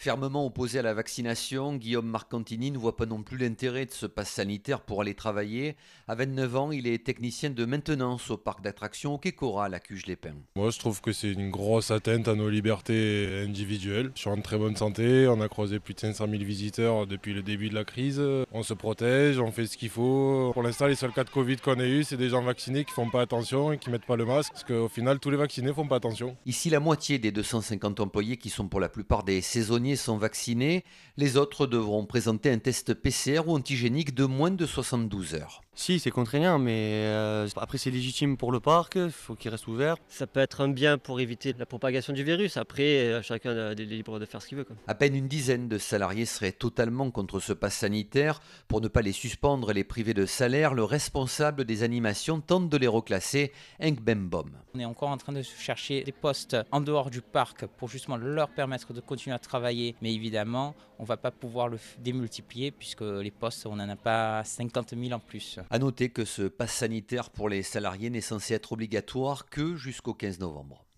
Fermement opposé à la vaccination, Guillaume Marcantini ne voit pas non plus l'intérêt de ce pass sanitaire pour aller travailler. À 29 ans, il est technicien de maintenance au parc d'attractions au Quai Coral à Cuges-les-Pins. Moi, je trouve que c'est une grosse atteinte à nos libertés individuelles. Je suis en très bonne santé, on a croisé plus de 500 000 visiteurs depuis le début de la crise. On se protège, on fait ce qu'il faut. Pour l'instant, les seuls cas de Covid qu'on a eu, c'est des gens vaccinés qui font pas attention et qui mettent pas le masque. Parce qu'au final, tous les vaccinés font pas attention. Ici, la moitié des 250 employés qui sont pour la plupart des saisonniers sont vaccinés. Les autres devront présenter un test PCR ou antigénique de moins de 72 heures. Si, c'est contraignant, mais après c'est légitime pour le parc, il faut qu'il reste ouvert. Ça peut être un bien pour éviter la propagation du virus. Après, chacun est libre de faire ce qu'il veut, quoi. À peine une dizaine de salariés seraient totalement contre ce pass sanitaire. Pour ne pas les suspendre et les priver de salaire, le responsable des animations tente de les reclasser, Henk Bembom. On est encore en train de chercher des postes en dehors du parc pour justement leur permettre de continuer à travailler. Mais évidemment, on ne va pas pouvoir le démultiplier puisque les postes, on n'en a pas 50 000 en plus. À noter que ce pass sanitaire pour les salariés n'est censé être obligatoire que jusqu'au 15 novembre.